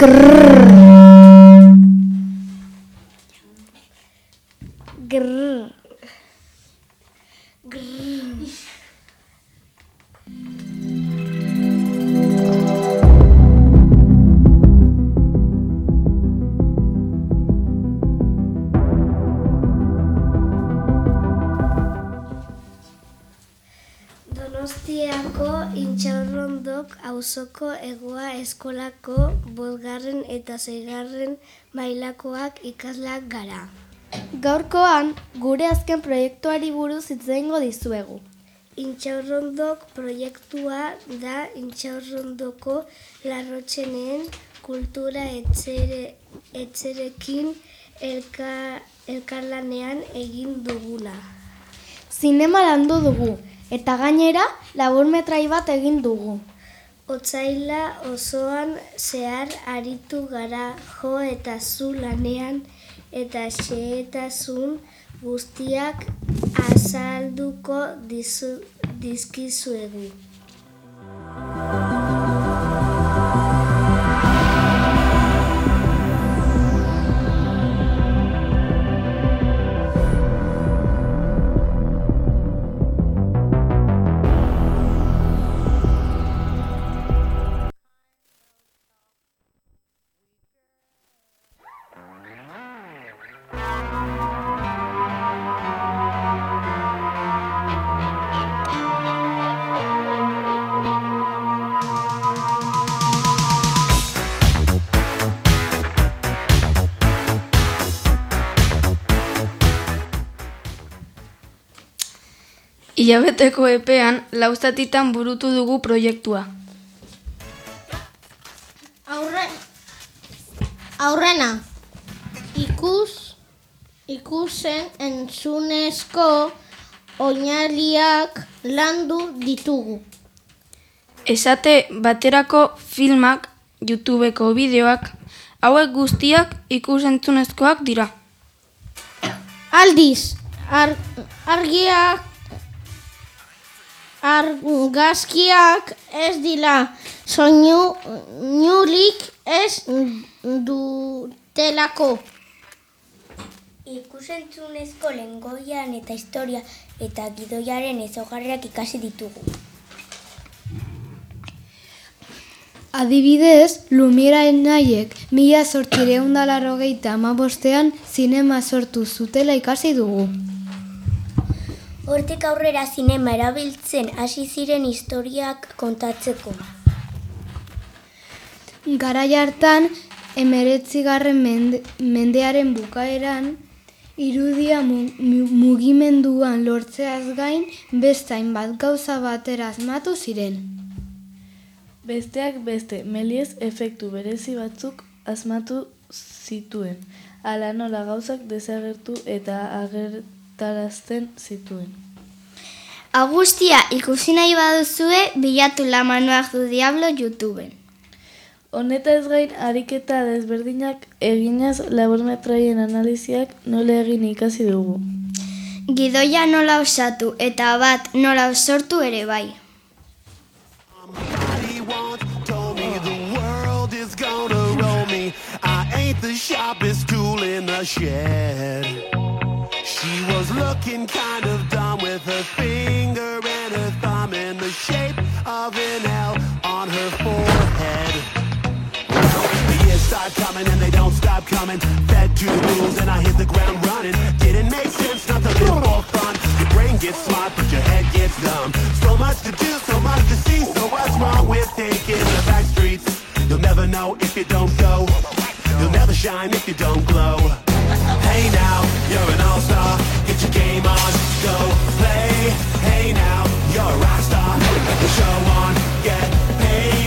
Donostiako Intxaurrondok auzoko Hegoa eskolako 5. eta 6. mailakoak ikasleak gara. Gaurkoan, gure azken proiektuari buruz hitz egingo dizuegu. Intxaurrondok proiektua da Intxaurrondoko Larrotxenen kultura etxerekin elkarlanean egin duguna. Zinema landu dugu, eta gainera laburmetrai bat egin dugu. Otsaila osoan zehar aritu gara jo eta zu lanean eta xehetasun guztiak azalduko dizkizuegu. Hilabeteko epean, 4 zatitan burutu dugu proiektua. Aurrena, ikusen entzunezko oinarriak landu ditugu. Esate baterako filmak, YouTubeko bideoak, hauek guztiak ikus-entzunezkoak dira. Aldiz, argazkiak ez dira soinurik ez dutelako. Ikus-entzunezko lengoian eta historia eta gidoiaren ezaugarriak ikasi ditugu. Adibidez, Lumieraren haiek 1885 zinema sortu zutela ikasi dugu. Hortik aurrera zinema erabiltzen hasi ziren historiak kontatzeko. Garai hartan, 19. mendearen bukaeran, irudia mugimenduan lortzeaz gain, beste hainbat gauza batera asmatu ziren. Besteak beste, Méliès efektu berezi batzuk asmatu zituen, hala nola gauzak desagertu eta agertarazten zituen. Agustia ikusi nahi baduzue, bilatu La Manoir du Diablo YouTubeen. Honetaz gain, ariketa desberdinak eginez laburmetraien analiziak nola egin ikasi dugu. Gidoia nola osatu eta bat nola sortu ere bai. The sharpest tool in the shed. She was looking kind of dumb with her finger and her thumb in the shape of an L on her forehead. The years start coming and they don't stop coming. Fed to the rules and I hit the ground running. Didn't make sense not to live for fun. Your brain gets smart but your head gets dumb. So much to do, so much to see. So what's wrong with taking the back streets? You'll never know if you don't go. You'll never shine if you don't glow. Hey now, you're an all-star. Get your game on, go play. Hey now, you're a rock star. Let the show on, get paid.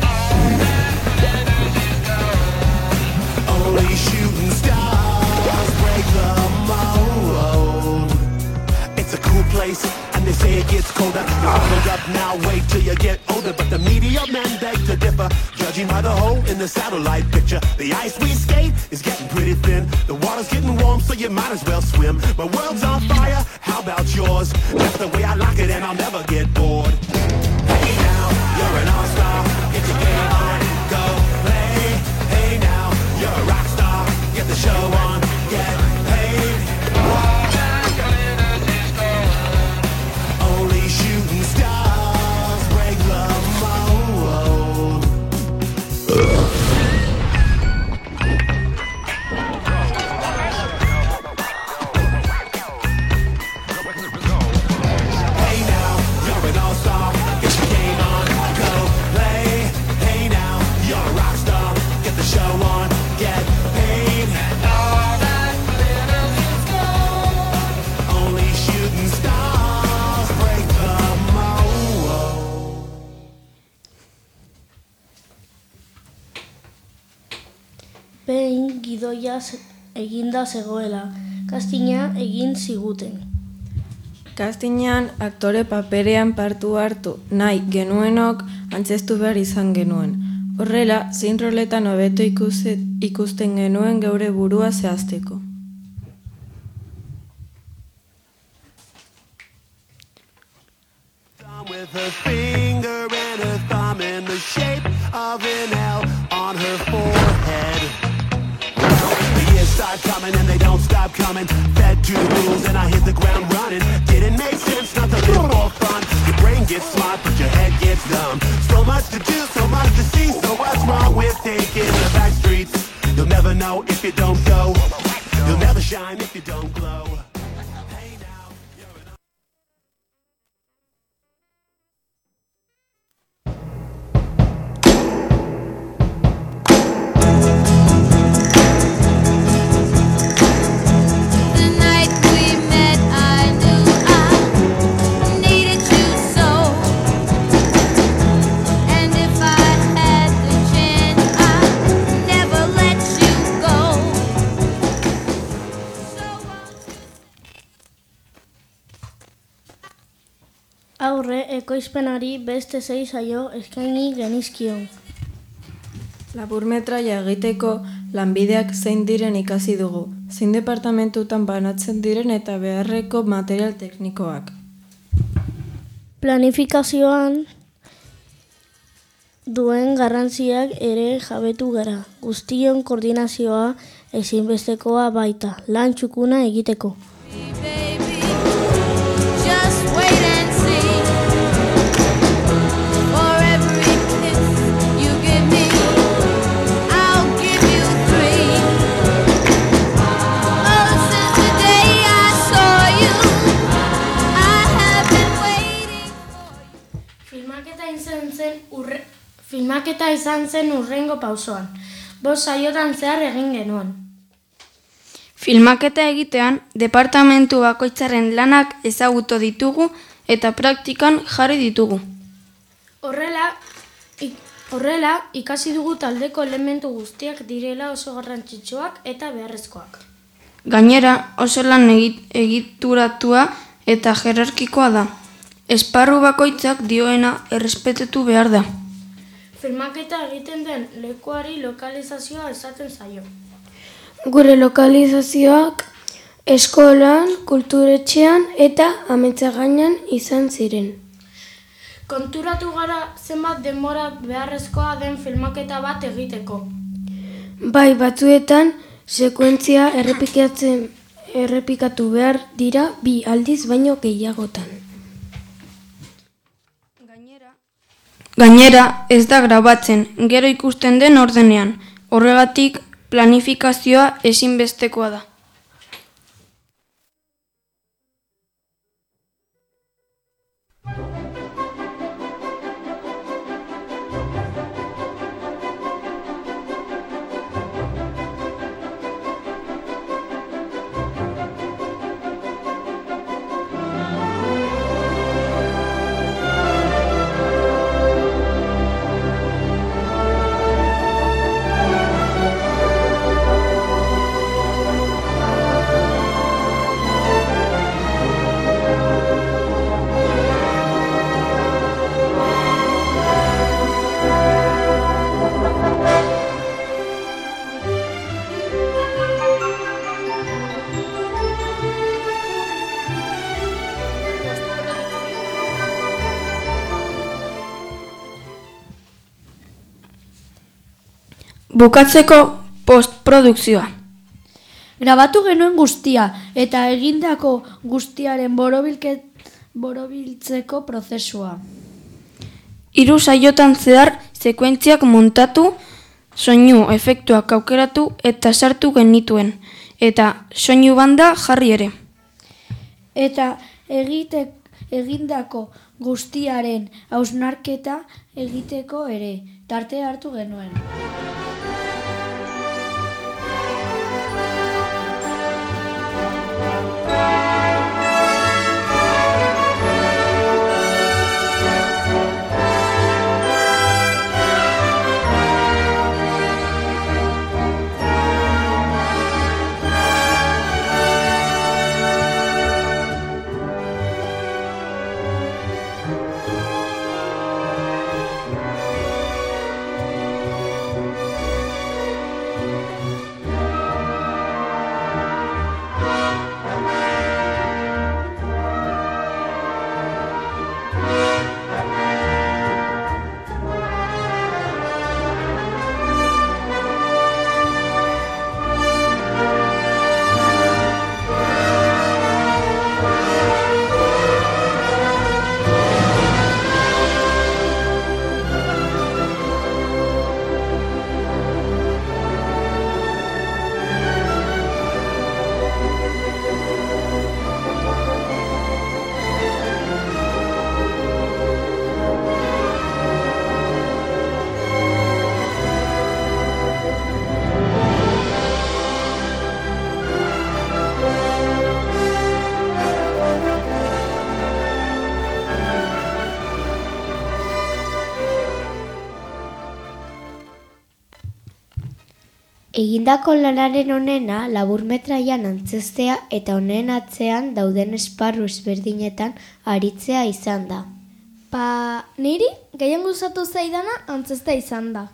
Only shooting stars break the mold. It's a cool place, and they say it gets colder. You're bubbled up now, wait till you get older. But the media men beg to differ. Judging by the hole in the satellite picture, the ice we skate is getting pretty thin. The water's getting warm, so you might as well swim. My world's on fire, how about yours? That's the way I like it, and I'll never get bored. Hey now, you're an all-star. Get your game on, go play. Hey show on, get paid. Only shooting stars break the mold. Hey now, you're an all-star. Get your game on, go play. Hey now, you're a rock star. Get the show on, get paid. Only shooting stars break the mold. Behin gidoia eginda zegoela, kastina egin ziguten. Kastinean aktore paperean partu hartu nahi genuenok antzeztu behar izan genuen. Horrela, zein roletan hobeto ikusten genuen geure burua zehazteko. With her finger and her thumb in the shape of an L on her forehead. The years start coming and they don't stop coming. Fed to the rules and I hit the ground running. Didn't make sense not to live for fun. Your brain gets smart but your head gets dumb. So much to do, so much to see. So what's wrong with taking the back streets? You'll never know if you don't go. You'll never shine if you don't glow. The night we met, I knew I needed you so. And if I had the chance, I'd never let you go. Aurre, ekoizpenari beste 6 saio eskaini genizkion. Laburmetraia egiteko lanbideak zein diren ikasi dugu, zein departamentutan banatzen diren eta beharreko material teknikoak. Planifikazioan duen garrantziak ere jabetu gara. Guztion koordinazioa ezinbestekoa baita, lan txukuna egiteko. Baby, just wait and see. For every kiss you give me, I'll give you 3. Oh, since the day I saw you, I have been waiting for you. Filmaketa izan zen hurrengo pausoan. 5 saiotan zehar egin genuen. Filmaketa egitean, departamentu bakoitzaren lanak ezagutu ditugu eta praktikan jarri ditugu. Horrela, ikasi dugu taldeko elementu guztiak direla oso garrantzitsuak eta beharrezkoak. Gainera, oso lan egituratua eta jerarkikoa da. Esparru bakoitzak dioena errespetatu behar da. Filmaketa egiten den lekuari lokalizazioa esaten zaio. Gure lokalizazioak eskolan, kulturetxean eta Ametzagainan izan ziren. Konturatu gara zenbat denbora beharrezkoa den filmaketa bat egiteko. Bai, batzuetan sekuentzia errepikatu behar dira 2 aldiz baino gehiagotan. Gainera, ez da grabatzen, gero ikusten den ordenean. Horregatik, planifikazioa ezinbestekoa da. Bukatzeko postprodukzioa. Grabatu genuen guztia, eta egindako guztiaren borobiltzeko prozesua. 3 saiotan zehar sekuentziak montatu, soinu efektuak aukeratu eta sartu genituen, eta soinu banda jarri ere. Eta egindako guztiaren hausnarketa egiteko ere, tarte hartu genuen. Egindako lanaren onena laburmetraian antzestea eta honen atzean dauden esparru ezberdinetan aritzea izan da. Niri gehien gustatu zaidana antzesta izan da.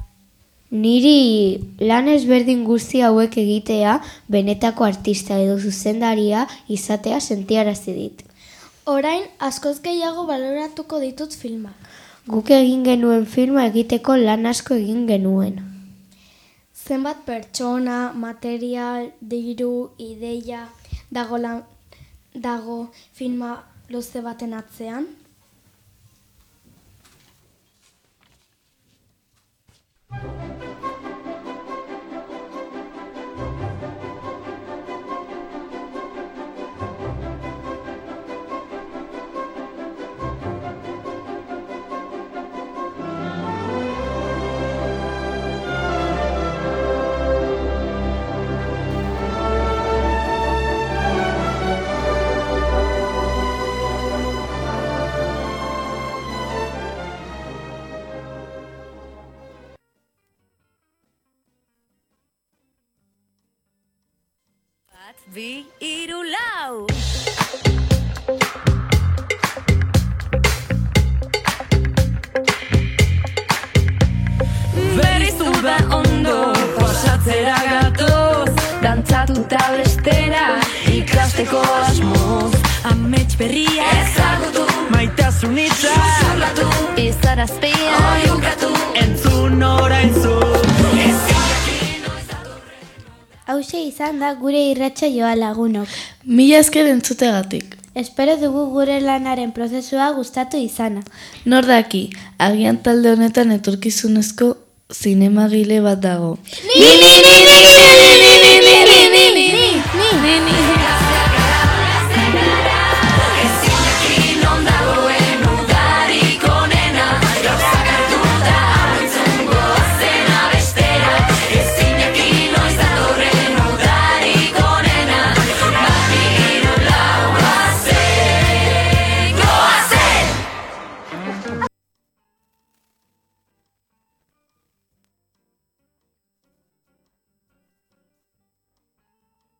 Niri lan ezberdin guzti hauek egitea benetako artista edo zuzendaria izatea sentiarazi dit. Orain askoz gehiago baloratuko ditut filmak. Guk egin genuen filma egiteko lan asko egin genuen. Zenbat pertsona, material, diru, ideia dago filma luze baten atzean? Bi, hiru, lau. Berriz uda ondo pasatzera gatoz, dantzatuta bestera ikasteko asmoz. Amets berria ezagutu, maitasun hitza xurlatu, izarazpia oiukatu, entzun orain zu. Hauxe izan da gure irratsaioa lagunok. Mila esker entzutegatik. Espero dugu gure lanaren prozesua gustatu izana. Nor daki, agian talde honetan etorkizunezko zinemagile bat dago. Ni